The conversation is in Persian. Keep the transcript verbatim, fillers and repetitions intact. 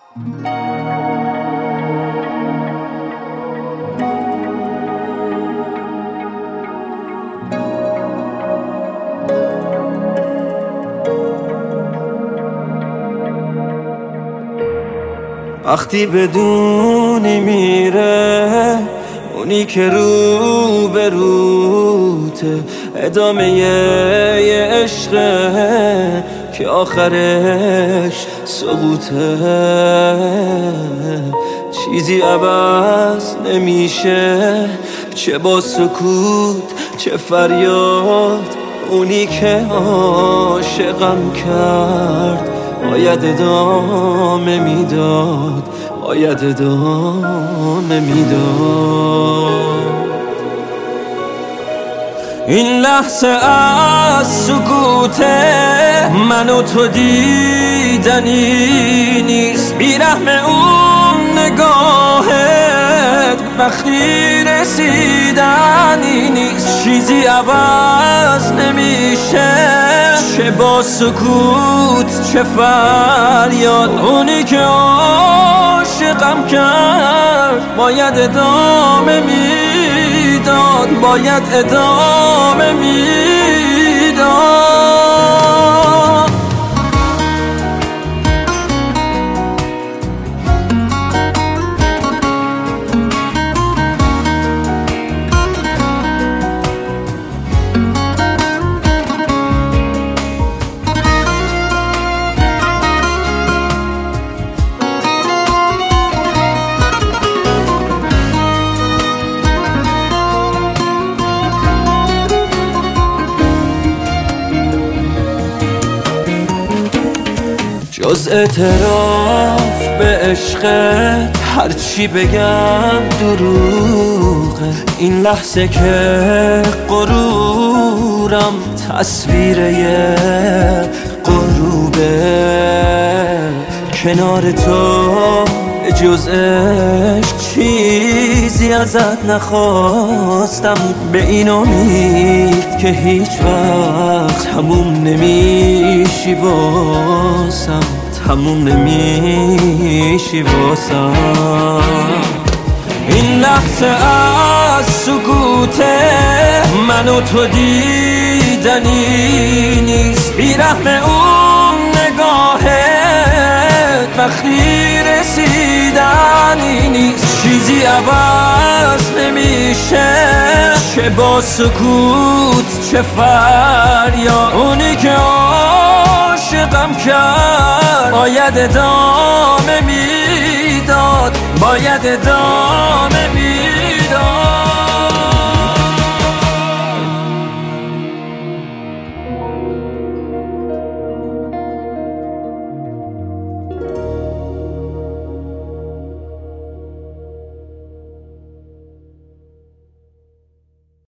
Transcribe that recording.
وقتی بدونی میره اونی که رو به روته، ادامه یه عشقه که آخرش سقوطه. چیزی عوض نمیشه، چه با سکوت چه فریاد. اونی که عاشقم کرد باید ادامه میداد، باید ادامه میداد. این لحظه از سکوته من و تو دیدنی نیست، بیرحم اون نگاهت وقتی رسیدنی نیست. چیزی عوض نمیشه، چه با سکوت چه فریاد. اونی که عاشقم کرد باید ادامه میداد، باید ادامه میداد. جز اعتراف به عشقت هرچی بگم دروغه. این لحظه که غرورم تصویر یه غروبه، کنار تو جز عشق چیزی ازت نخواستم، به این امید که هیچ وقت تموم نمیشی واسم، تموم نمیشی واسم. این لحظه از سکوته من و تو دیدنی نیست، بیرحم اون نگاهت وقتی رسیدنی نیست. چیزی عوض نمیشه، چه با سکوت چه فریاد. اونی که عاشقم کرد باید ادامه میداد، باید ادامه میداد.